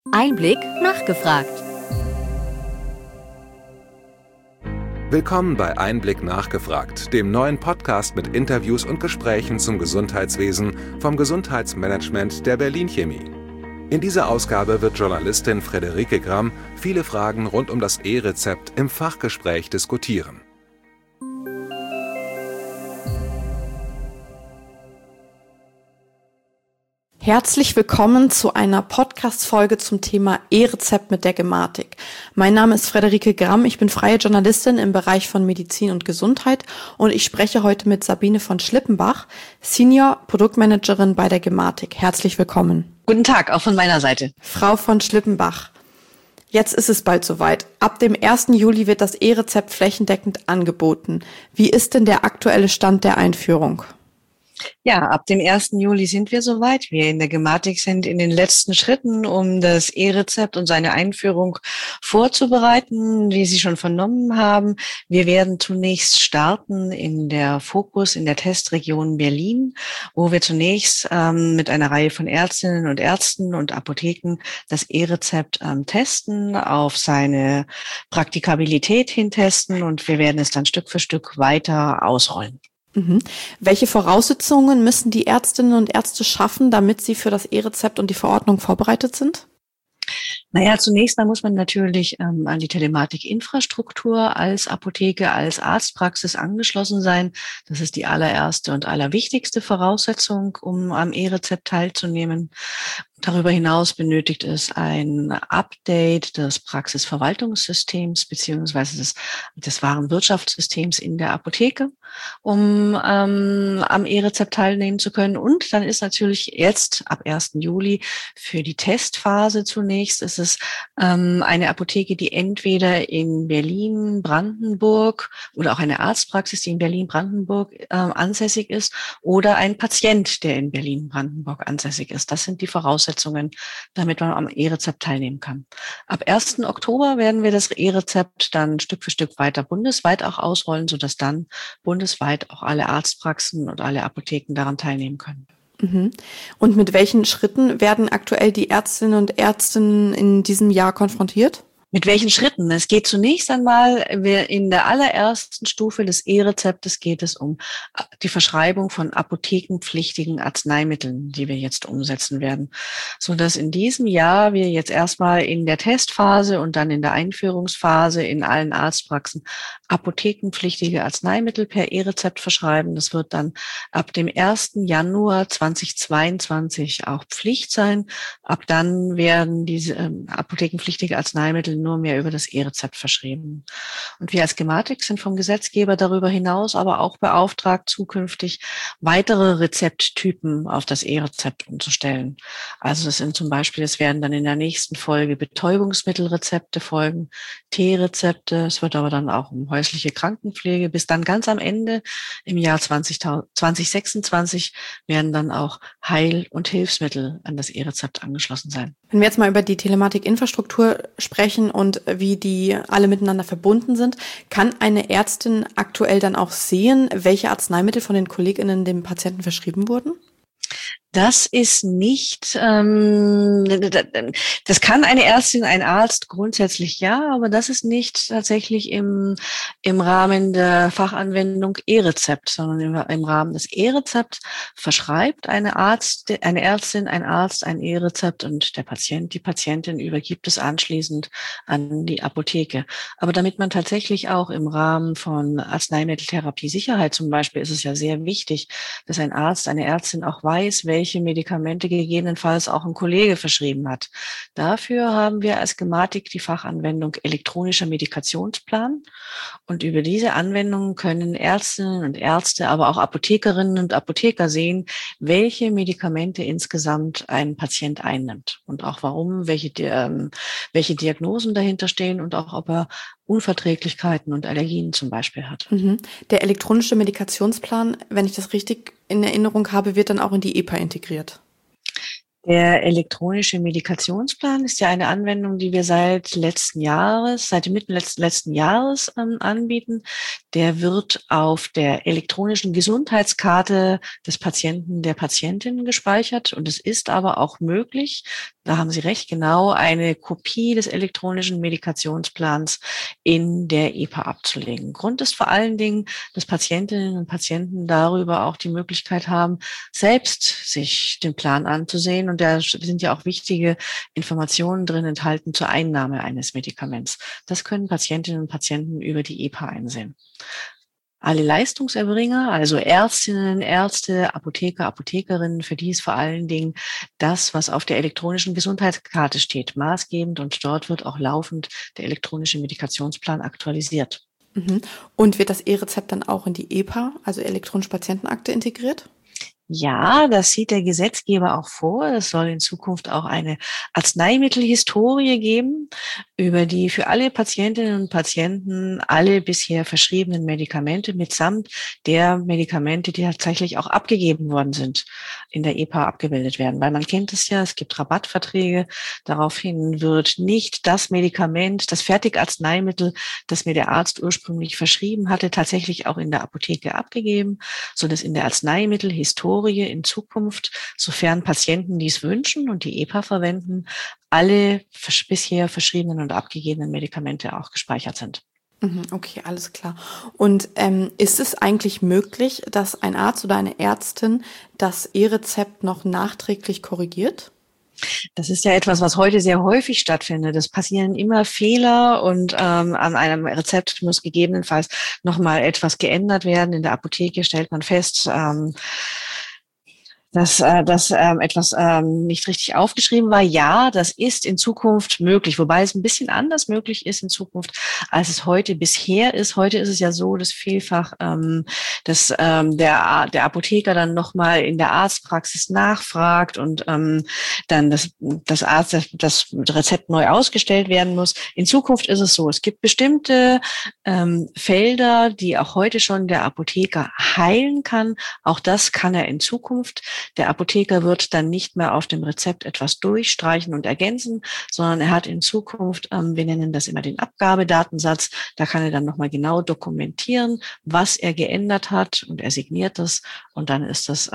Einblick nachgefragt. Willkommen bei Einblick nachgefragt, dem neuen Podcast mit Interviews und Gesprächen zum Gesundheitswesen vom Gesundheitsmanagement der Berlin Chemie. In dieser Ausgabe wird Journalistin Friederike Gramm viele Fragen rund um das E-Rezept im Fachgespräch diskutieren. Herzlich willkommen zu einer Podcast-Folge zum Thema E-Rezept mit der Gematik. Mein Name ist Friederike Gramm, ich bin freie Journalistin im Bereich von Medizin und Gesundheit und ich spreche heute mit Sabine von Schlippenbach, Senior Produktmanagerin bei der Gematik. Herzlich willkommen. Guten Tag, auch von meiner Seite. Frau von Schlippenbach, jetzt ist es bald soweit. Ab dem 1. Juli wird das E-Rezept flächendeckend angeboten. Wie ist denn der aktuelle Stand der Einführung? Ja, ab dem 1. Juli sind wir soweit. Wir in der Gematik sind in den letzten Schritten, um das E-Rezept und seine Einführung vorzubereiten, wie Sie schon vernommen haben. Wir werden zunächst starten in der Testregion Berlin, wo wir zunächst mit einer Reihe von Ärztinnen und Ärzten und Apotheken das E-Rezept testen, auf seine Praktikabilität hintesten und wir werden es dann Stück für Stück weiter ausrollen. Welche Voraussetzungen müssen die Ärztinnen und Ärzte schaffen, damit sie für das E-Rezept und die Verordnung vorbereitet sind? Naja, zunächst mal muss man natürlich an die Telematikinfrastruktur als Apotheke, als Arztpraxis angeschlossen sein. Das ist die allererste und allerwichtigste Voraussetzung, um am E-Rezept teilzunehmen. Darüber hinaus benötigt es ein Update des Praxisverwaltungssystems beziehungsweise des Warenwirtschaftssystems in der Apotheke, um am E-Rezept teilnehmen zu können. Und dann ist natürlich jetzt ab 1. Juli für die Testphase zunächst ist es eine Apotheke, die entweder in Berlin, Brandenburg oder auch eine Arztpraxis, die in Berlin, Brandenburg ansässig ist oder ein Patient, der in Berlin, Brandenburg ansässig ist. Das sind die Voraussetzungen, damit man am E-Rezept teilnehmen kann. Ab 1. Oktober werden wir das E-Rezept dann Stück für Stück weiter bundesweit auch ausrollen, sodass dann bundesweit auch alle Arztpraxen und alle Apotheken daran teilnehmen können. Und mit welchen Schritten werden aktuell die Ärztinnen und Ärzte in diesem Jahr konfrontiert? Mit welchen Schritten? Es geht zunächst einmal, in der allerersten Stufe des E-Rezeptes geht es um die Verschreibung von apothekenpflichtigen Arzneimitteln, die wir jetzt umsetzen werden, so dass in diesem Jahr wir jetzt erstmal in der Testphase und dann in der Einführungsphase in allen Arztpraxen apothekenpflichtige Arzneimittel per E-Rezept verschreiben. Das wird dann ab dem 1. Januar 2022 auch Pflicht sein. Ab dann werden diese apothekenpflichtige Arzneimittel nur mehr über das E-Rezept verschrieben. Und wir als Gematik sind vom Gesetzgeber darüber hinaus aber auch beauftragt, zukünftig weitere Rezepttypen auf das E-Rezept umzustellen. Also das sind zum Beispiel, es werden dann in der nächsten Folge Betäubungsmittelrezepte folgen, T-Rezepte, es wird aber dann auch um häusliche Krankenpflege, bis dann ganz am Ende im Jahr 2026 werden dann auch Heil- und Hilfsmittel an das E-Rezept angeschlossen sein. Wenn wir jetzt mal über die Telematikinfrastruktur sprechen und wie die alle miteinander verbunden sind, kann eine Ärztin aktuell dann auch sehen, welche Arzneimittel von den KollegInnen dem Patienten verschrieben wurden? Das ist nicht, das kann eine Ärztin, ein Arzt grundsätzlich ja, aber das ist nicht tatsächlich im Rahmen der Fachanwendung E-Rezept, sondern im Rahmen des E-Rezepts verschreibt eine Ärztin, ein Arzt ein E-Rezept und der Patient, die Patientin übergibt es anschließend an die Apotheke. Aber damit man tatsächlich auch im Rahmen von Arzneimitteltherapie-Sicherheit zum Beispiel ist es ja sehr wichtig, dass ein Arzt, eine Ärztin auch weiß, welche Medikamente gegebenenfalls auch ein Kollege verschrieben hat. Dafür haben wir als Gematik die Fachanwendung elektronischer Medikationsplan. Und über diese Anwendungen können Ärztinnen und Ärzte, aber auch Apothekerinnen und Apotheker sehen, welche Medikamente insgesamt ein Patient einnimmt und auch warum, welche Diagnosen dahinter stehen und auch, ob er Unverträglichkeiten und Allergien zum Beispiel hat. Der elektronische Medikationsplan, wenn ich das richtig in Erinnerung habe, wird dann auch in die EPA integriert. Der elektronische Medikationsplan ist ja eine Anwendung, die wir seit der Mitte letzten Jahres anbieten. Der wird auf der elektronischen Gesundheitskarte des Patienten, der Patientin gespeichert. Und es ist aber auch möglich, da haben Sie recht, genau, eine Kopie des elektronischen Medikationsplans in der EPA abzulegen. Grund ist vor allen Dingen, dass Patientinnen und Patienten darüber auch die Möglichkeit haben, selbst sich den Plan anzusehen. Und da sind ja auch wichtige Informationen drin enthalten zur Einnahme eines Medikaments. Das können Patientinnen und Patienten über die EPA einsehen. Alle Leistungserbringer, also Ärztinnen, Ärzte, Apotheker, Apothekerinnen, für die ist vor allen Dingen das, was auf der elektronischen Gesundheitskarte steht, maßgebend, und dort wird auch laufend der elektronische Medikationsplan aktualisiert. Und wird das E-Rezept dann auch in die EPA, also elektronische Patientenakte, integriert? Ja, das sieht der Gesetzgeber auch vor. Es soll in Zukunft auch eine Arzneimittelhistorie geben, über die für alle Patientinnen und Patienten alle bisher verschriebenen Medikamente mitsamt der Medikamente, die tatsächlich auch abgegeben worden sind, in der EPA abgebildet werden. Weil man kennt es ja, es gibt Rabattverträge. Daraufhin wird nicht das Medikament, das Fertigarzneimittel, das mir der Arzt ursprünglich verschrieben hatte, tatsächlich auch in der Apotheke abgegeben, sondern es in der Arzneimittelhistorie in Zukunft, sofern Patienten dies wünschen und die EPA verwenden, alle bisher verschriebenen und abgegebenen Medikamente auch gespeichert sind. Okay, alles klar. Und ist es eigentlich möglich, dass ein Arzt oder eine Ärztin das E-Rezept noch nachträglich korrigiert? Das ist ja etwas, was heute sehr häufig stattfindet. Es passieren immer Fehler und an einem Rezept muss gegebenenfalls nochmal etwas geändert werden. In der Apotheke stellt man fest, dass etwas nicht richtig aufgeschrieben war. Ja, das ist in Zukunft möglich, wobei es ein bisschen anders möglich ist in Zukunft, als es heute bisher ist. Heute ist es ja so, dass vielfach der Apotheker dann nochmal in der Arztpraxis nachfragt und dann das Rezept neu ausgestellt werden muss. In Zukunft ist es so, es gibt bestimmte Felder, die auch heute schon der Apotheker heilen kann. Auch das kann er in Zukunft. Der Apotheker wird dann nicht mehr auf dem Rezept etwas durchstreichen und ergänzen, sondern er hat in Zukunft, wir nennen das immer den Abgabedatensatz, da kann er dann nochmal genau dokumentieren, was er geändert hat, und er signiert das, und dann ist das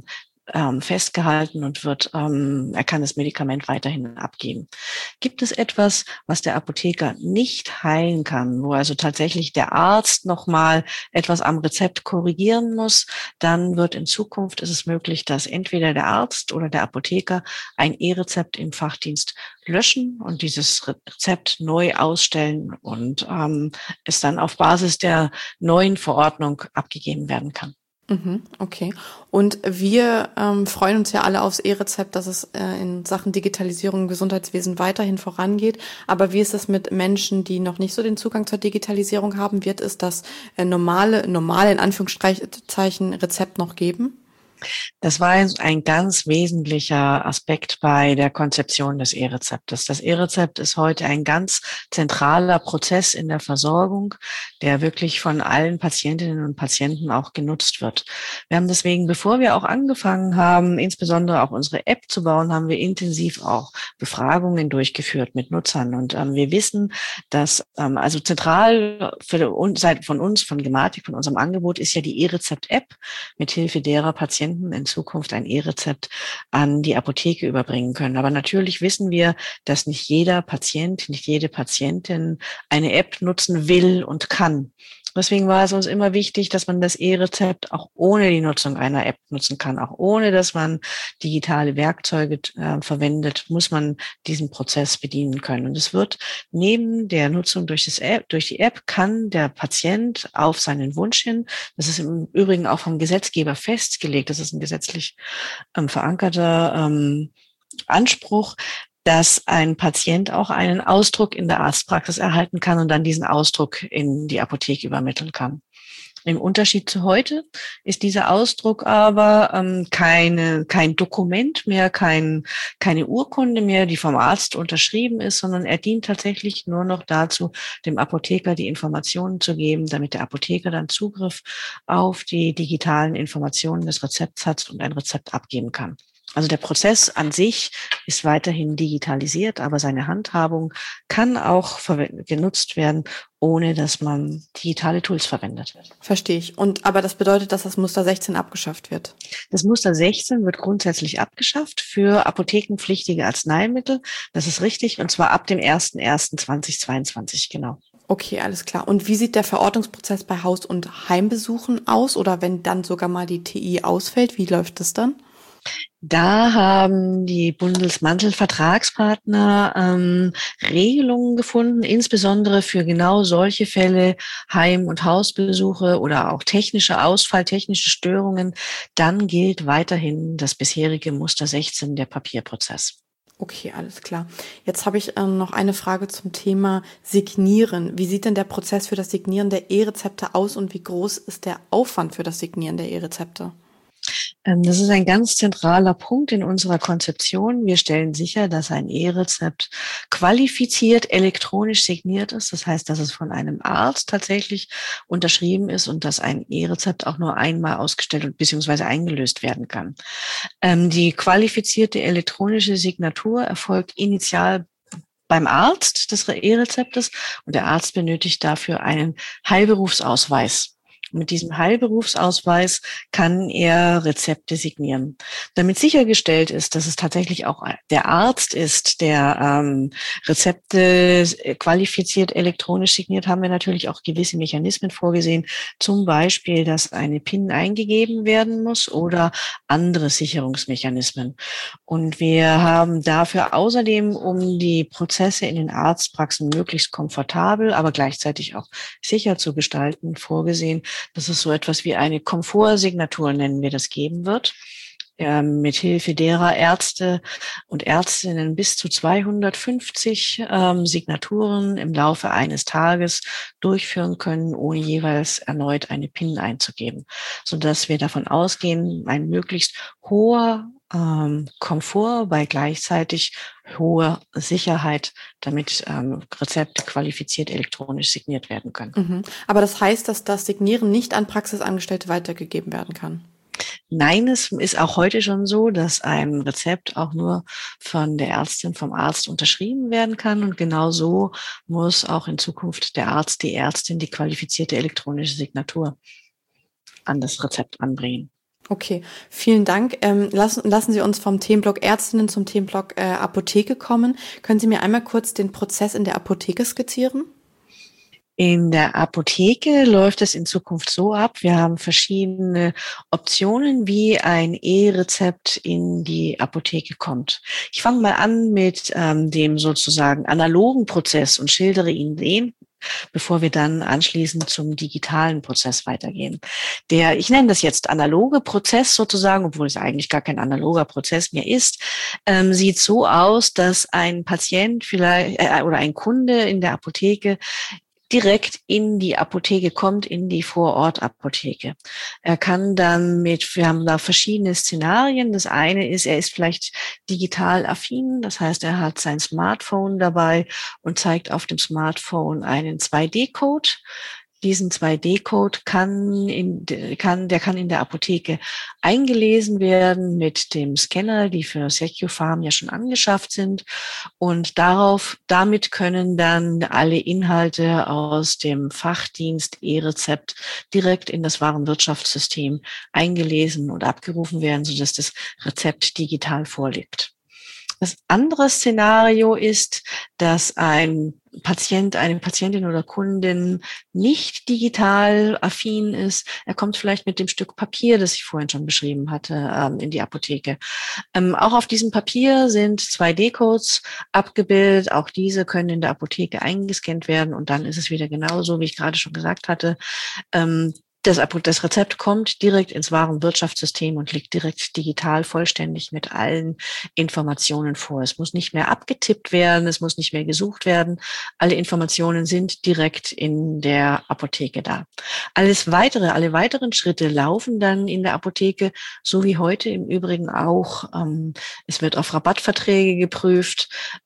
festgehalten und er kann das Medikament weiterhin abgeben. Gibt es etwas, was der Apotheker nicht heilen kann, wo also tatsächlich der Arzt nochmal etwas am Rezept korrigieren muss, dann wird in Zukunft ist es möglich, dass entweder der Arzt oder der Apotheker ein E-Rezept im Fachdienst löschen und dieses Rezept neu ausstellen und es dann auf Basis der neuen Verordnung abgegeben werden kann. Okay. Und wir freuen uns ja alle aufs E-Rezept, dass es in Sachen Digitalisierung im Gesundheitswesen weiterhin vorangeht. Aber wie ist es mit Menschen, die noch nicht so den Zugang zur Digitalisierung haben? Wird es das normale in Anführungszeichen Rezept noch geben? Das war ein ganz wesentlicher Aspekt bei der Konzeption des E-Rezeptes. Das E-Rezept ist heute ein ganz zentraler Prozess in der Versorgung, der wirklich von allen Patientinnen und Patienten auch genutzt wird. Wir haben deswegen, bevor wir auch angefangen haben, insbesondere auch unsere App zu bauen, haben wir intensiv auch Befragungen durchgeführt mit Nutzern. Und wir wissen, dass also zentral von uns, von Gematik, von unserem Angebot ist ja die E-Rezept-App, mithilfe derer Patienten in Zukunft ein E-Rezept an die Apotheke überbringen können. Aber natürlich wissen wir, dass nicht jeder Patient, nicht jede Patientin eine App nutzen will und kann. Deswegen war es uns immer wichtig, dass man das E-Rezept auch ohne die Nutzung einer App nutzen kann. Auch ohne, dass man digitale Werkzeuge verwendet, muss man diesen Prozess bedienen können. Und es wird neben der Nutzung durch die App kann der Patient auf seinen Wunsch hin, das ist im Übrigen auch vom Gesetzgeber festgelegt, das ist ein gesetzlich verankerter Anspruch, dass ein Patient auch einen Ausdruck in der Arztpraxis erhalten kann und dann diesen Ausdruck in die Apotheke übermitteln kann. Im Unterschied zu heute ist dieser Ausdruck aber kein Dokument mehr, keine Urkunde mehr, die vom Arzt unterschrieben ist, sondern er dient tatsächlich nur noch dazu, dem Apotheker die Informationen zu geben, damit der Apotheker dann Zugriff auf die digitalen Informationen des Rezepts hat und ein Rezept abgeben kann. Also der Prozess an sich ist weiterhin digitalisiert, aber seine Handhabung kann auch genutzt werden, ohne dass man digitale Tools verwendet. Verstehe ich. Aber das bedeutet, dass das Muster 16 abgeschafft wird? Das Muster 16 wird grundsätzlich abgeschafft für apothekenpflichtige Arzneimittel. Das ist richtig, und zwar ab dem 01.01.2022, genau. Okay, alles klar. Und wie sieht der Verortungsprozess bei Haus- und Heimbesuchen aus? Oder wenn dann sogar mal die TI ausfällt, wie läuft das dann? Da haben die Bundesmantel-Vertragspartner Regelungen gefunden, insbesondere für genau solche Fälle, Heim- und Hausbesuche oder auch technische Ausfall, technische Störungen. Dann gilt weiterhin das bisherige Muster 16, der Papierprozess. Okay, alles klar. Jetzt habe ich noch eine Frage zum Thema Signieren. Wie sieht denn der Prozess für das Signieren der E-Rezepte aus und wie groß ist der Aufwand für das Signieren der E-Rezepte? Das ist ein ganz zentraler Punkt in unserer Konzeption. Wir stellen sicher, dass ein E-Rezept qualifiziert elektronisch signiert ist. Das heißt, dass es von einem Arzt tatsächlich unterschrieben ist und dass ein E-Rezept auch nur einmal ausgestellt bzw. eingelöst werden kann. Die qualifizierte elektronische Signatur erfolgt initial beim Arzt des E-Rezeptes und der Arzt benötigt dafür einen Heilberufsausweis. Mit diesem Heilberufsausweis kann er Rezepte signieren. Damit sichergestellt ist, dass es tatsächlich auch der Arzt ist, der Rezepte qualifiziert elektronisch signiert, haben wir natürlich auch gewisse Mechanismen vorgesehen. Zum Beispiel, dass eine PIN eingegeben werden muss oder andere Sicherungsmechanismen. Und wir haben dafür außerdem, um die Prozesse in den Arztpraxen möglichst komfortabel, aber gleichzeitig auch sicher zu gestalten, vorgesehen, dass es so etwas wie eine Komfortsignatur, nennen wir das, geben wird, mit Hilfe derer Ärzte und Ärztinnen bis zu 250 Signaturen im Laufe eines Tages durchführen können, ohne jeweils erneut eine PIN einzugeben, sodass wir davon ausgehen, ein möglichst hoher Komfort bei gleichzeitig hoher Sicherheit, damit Rezepte qualifiziert elektronisch signiert werden können. Mhm. Aber das heißt, dass das Signieren nicht an Praxisangestellte weitergegeben werden kann? Nein, es ist auch heute schon so, dass ein Rezept auch nur von der Ärztin, vom Arzt unterschrieben werden kann. Und genau so muss auch in Zukunft der Arzt, die Ärztin die qualifizierte elektronische Signatur an das Rezept anbringen. Okay, vielen Dank. Lassen Sie uns vom Themenblock Ärztinnen zum Themenblock Apotheke kommen. Können Sie mir einmal kurz den Prozess in der Apotheke skizzieren? In der Apotheke läuft es in Zukunft so ab. Wir haben verschiedene Optionen, wie ein E-Rezept in die Apotheke kommt. Ich fange mal an mit dem sozusagen analogen Prozess und schildere Ihnen den, bevor wir dann anschließend zum digitalen Prozess weitergehen. Ich nenne das jetzt analoge Prozess sozusagen, obwohl es eigentlich gar kein analoger Prozess mehr ist, sieht so aus, dass ein Patient vielleicht oder ein Kunde in der Apotheke direkt in die Apotheke kommt, in die Vorortapotheke. Er kann dann wir haben da verschiedene Szenarien. Das eine ist, er ist vielleicht digital affin. Das heißt, er hat sein Smartphone dabei und zeigt auf dem Smartphone einen 2D-Code. Diesen 2D-Code kann in der Apotheke eingelesen werden mit dem Scanner, die für SecuPharm ja schon angeschafft sind. Und damit können dann alle Inhalte aus dem Fachdienst E-Rezept direkt in das Warenwirtschaftssystem eingelesen und abgerufen werden, sodass das Rezept digital vorliegt. Das andere Szenario ist, dass eine Patientin oder Kundin nicht digital affin ist. Er kommt vielleicht mit dem Stück Papier, das ich vorhin schon beschrieben hatte, in die Apotheke. Auch auf diesem Papier sind 2D-Codes abgebildet. Auch diese können in der Apotheke eingescannt werden und dann ist es wieder genauso, wie ich gerade schon gesagt hatte. Das Rezept kommt direkt ins Warenwirtschaftssystem und liegt direkt digital vollständig mit allen Informationen vor. Es muss nicht mehr abgetippt werden, es muss nicht mehr gesucht werden. Alle Informationen sind direkt in der Apotheke da. Alle weiteren Schritte laufen dann in der Apotheke, so wie heute im Übrigen auch. Es wird auf Rabattverträge geprüft,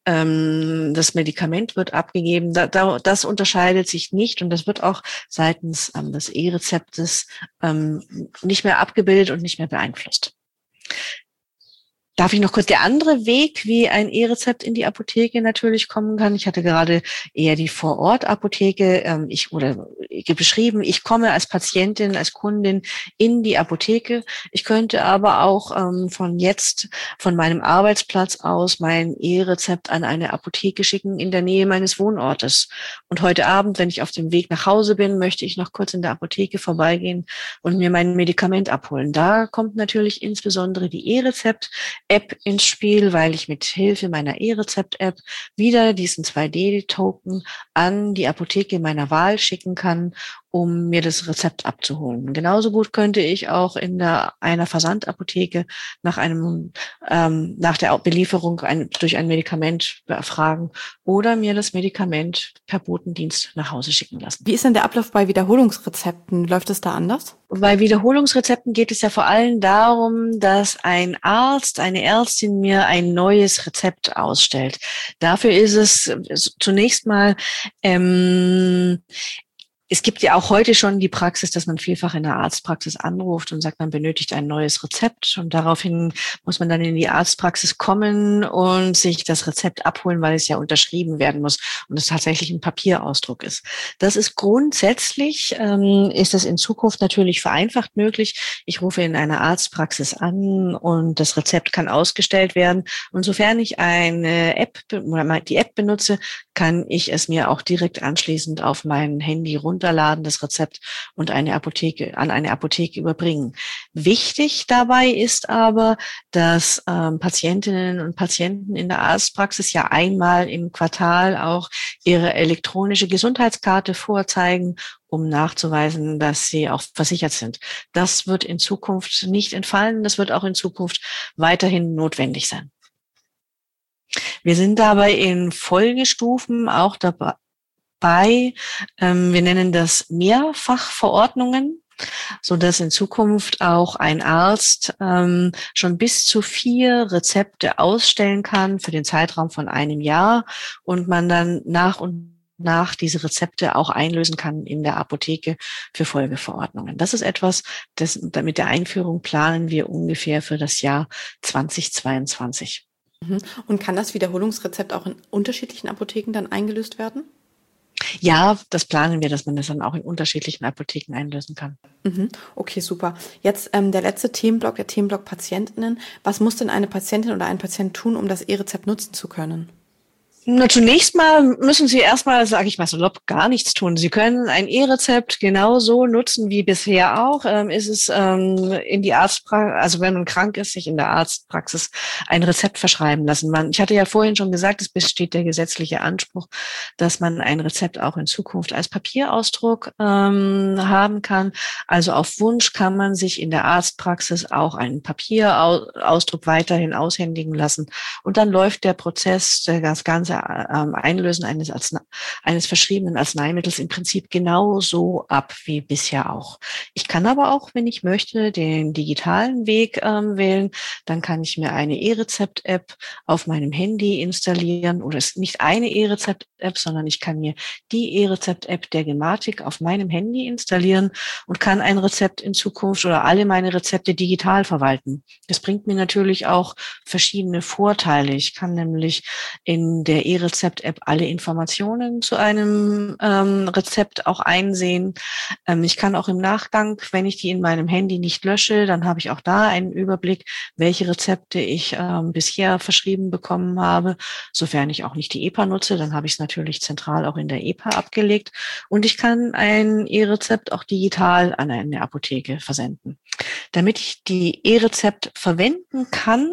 das Medikament wird abgegeben. Das unterscheidet sich nicht und das wird auch seitens des E-Rezeptes nicht mehr abgebildet und nicht mehr beeinflusst. Darf ich noch kurz, der andere Weg, wie ein E-Rezept in die Apotheke natürlich kommen kann. Ich hatte gerade eher die Vorort-Apotheke beschrieben. Ich komme als Patientin, als Kundin in die Apotheke. Ich könnte aber auch von meinem Arbeitsplatz aus mein E-Rezept an eine Apotheke schicken in der Nähe meines Wohnortes. Und heute Abend, wenn ich auf dem Weg nach Hause bin, möchte ich noch kurz in der Apotheke vorbeigehen und mir mein Medikament abholen. Da kommt natürlich insbesondere die E-Rezept-App ins Spiel, weil ich mit Hilfe meiner E-Rezept-App wieder diesen 2D-Token an die Apotheke meiner Wahl schicken kann, um mir das Rezept abzuholen. Genauso gut könnte ich auch in einer Versandapotheke nach der Belieferung durch ein Medikament fragen oder mir das Medikament per Botendienst nach Hause schicken lassen. Wie ist denn der Ablauf bei Wiederholungsrezepten? Läuft es da anders? Bei Wiederholungsrezepten geht es ja vor allem darum, dass ein Arzt, eine Ärztin mir ein neues Rezept ausstellt. Dafür ist es zunächst mal es gibt ja auch heute schon die Praxis, dass man vielfach in der Arztpraxis anruft und sagt, man benötigt ein neues Rezept. Und daraufhin muss man dann in die Arztpraxis kommen und sich das Rezept abholen, weil es ja unterschrieben werden muss und es tatsächlich ein Papierausdruck ist. Das ist grundsätzlich, ist das in Zukunft natürlich vereinfacht möglich. Ich rufe in einer Arztpraxis an und das Rezept kann ausgestellt werden. Und sofern ich eine App oder die App benutze, kann ich es mir auch direkt anschließend auf mein Handy runterladen, das Rezept und an eine Apotheke überbringen. Wichtig dabei ist aber, dass Patientinnen und Patienten in der Arztpraxis ja einmal im Quartal auch ihre elektronische Gesundheitskarte vorzeigen, um nachzuweisen, dass sie auch versichert sind. Das wird in Zukunft nicht entfallen. Das wird auch in Zukunft weiterhin notwendig sein. Wir sind dabei in Folgestufen auch dabei. Wir nennen das Mehrfachverordnungen, so dass in Zukunft auch ein Arzt schon bis zu 4 Rezepte ausstellen kann für den Zeitraum von einem Jahr und man dann nach und nach diese Rezepte auch einlösen kann in der Apotheke für Folgeverordnungen. Das ist etwas, mit der Einführung planen wir ungefähr für das Jahr 2022. Und kann das Wiederholungsrezept auch in unterschiedlichen Apotheken dann eingelöst werden? Ja, das planen wir, dass man das dann auch in unterschiedlichen Apotheken einlösen kann. Okay, super. Jetzt der letzte Themenblock, der Themenblock PatientInnen. Was muss denn eine Patientin oder ein Patient tun, um das E-Rezept nutzen zu können? Na, zunächst mal müssen Sie erstmal, sage ich mal salopp, gar nichts tun. Sie können ein E-Rezept genauso nutzen wie bisher auch. Ist es in die Arztpraxis, also wenn man krank ist, sich in der Arztpraxis ein Rezept verschreiben lassen. Ich hatte ja vorhin schon gesagt, es besteht der gesetzliche Anspruch, dass man ein Rezept auch in Zukunft als Papierausdruck haben kann. Also auf Wunsch kann man sich in der Arztpraxis auch einen Papierausdruck weiterhin aushändigen lassen. Und dann läuft der Prozess, das ganze Einlösen eines verschriebenen Arzneimittels im Prinzip genauso ab wie bisher auch. Ich kann aber auch, wenn ich möchte, den digitalen Weg wählen. Dann kann ich mir eine E-Rezept-App auf meinem Handy installieren oder es ist nicht eine E-Rezept-App, sondern ich kann mir die E-Rezept-App der Gematik auf meinem Handy installieren und kann ein Rezept in Zukunft oder alle meine Rezepte digital verwalten. Das bringt mir natürlich auch verschiedene Vorteile. Ich kann nämlich in der E-Rezept-App alle Informationen zu einem Rezept auch einsehen. Ich kann auch im Nachgang, wenn ich die in meinem Handy nicht lösche, dann habe ich auch da einen Überblick, welche Rezepte ich bisher verschrieben bekommen habe. Sofern ich auch nicht die EPA nutze, dann habe ich es natürlich zentral auch in der EPA abgelegt. Und ich kann ein E-Rezept auch digital an eine Apotheke versenden. Damit ich die E-Rezept verwenden kann,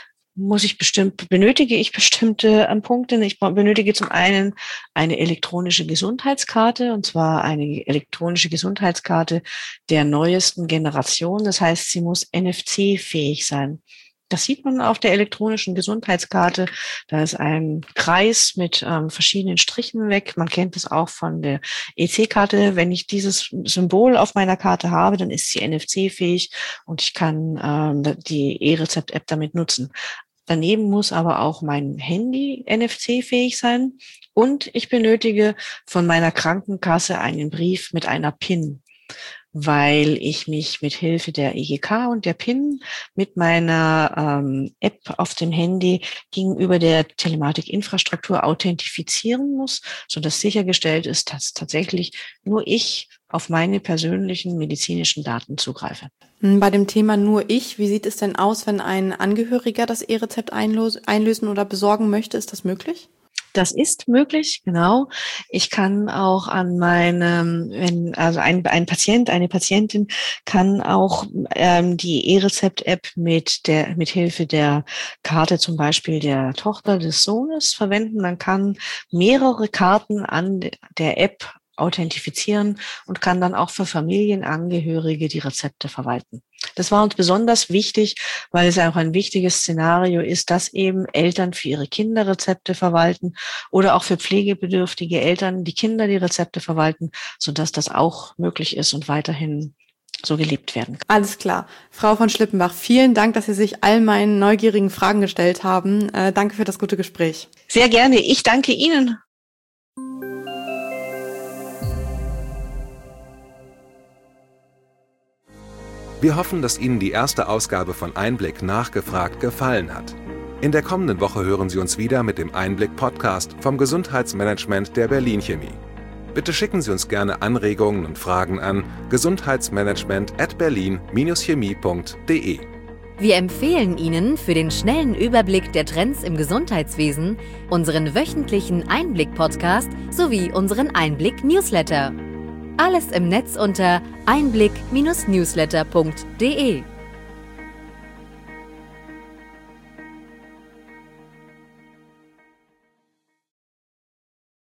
benötige ich bestimmte Punkte. Ich benötige zum einen eine elektronische Gesundheitskarte, und zwar eine elektronische Gesundheitskarte der neuesten Generation. Das heißt, sie muss NFC-fähig sein. Das sieht man auf der elektronischen Gesundheitskarte. Da ist ein Kreis mit verschiedenen Strichen weg. Man kennt es auch von der EC-Karte. Wenn ich dieses Symbol auf meiner Karte habe, dann ist sie NFC-fähig und ich kann die E-Rezept-App damit nutzen. Daneben muss aber auch mein Handy NFC-fähig sein und ich benötige von meiner Krankenkasse einen Brief mit einer PIN. weil ich mich mit Hilfe der EGK und der PIN mit meiner App auf dem Handy gegenüber der Telematikinfrastruktur authentifizieren muss, sodass sichergestellt ist, dass tatsächlich nur ich auf meine persönlichen medizinischen Daten zugreife. Bei dem Thema nur ich, wie sieht es denn aus, wenn ein Angehöriger das E-Rezept einlösen oder besorgen möchte? Ist das möglich? Das ist möglich, genau. Ich kann auch an meinem, ein Patient, eine Patientin kann auch die E-Rezept-App mit Hilfe der Karte zum Beispiel der Tochter des Sohnes verwenden. Man kann mehrere Karten an der App authentifizieren und kann dann auch für Familienangehörige die Rezepte verwalten. Das war uns besonders wichtig, weil es auch ein wichtiges Szenario ist, dass eben Eltern für ihre Kinder Rezepte verwalten oder auch für pflegebedürftige Eltern die Kinder die Rezepte verwalten, sodass das auch möglich ist und weiterhin so gelebt werden kann. Alles klar. Frau von Schlippenbach, vielen Dank, dass Sie sich all meinen neugierigen Fragen gestellt haben. Danke für das gute Gespräch. Sehr gerne. Ich danke Ihnen. Wir hoffen, dass Ihnen die erste Ausgabe von Einblick nachgefragt gefallen hat. In der kommenden Woche hören Sie uns wieder mit dem Einblick-Podcast vom Gesundheitsmanagement der Berlin Chemie. Bitte schicken Sie uns gerne Anregungen und Fragen an gesundheitsmanagement@berlin-chemie.de. Wir empfehlen Ihnen für den schnellen Überblick der Trends im Gesundheitswesen unseren wöchentlichen Einblick-Podcast sowie unseren Einblick-Newsletter. Alles im Netz unter einblick-newsletter.de.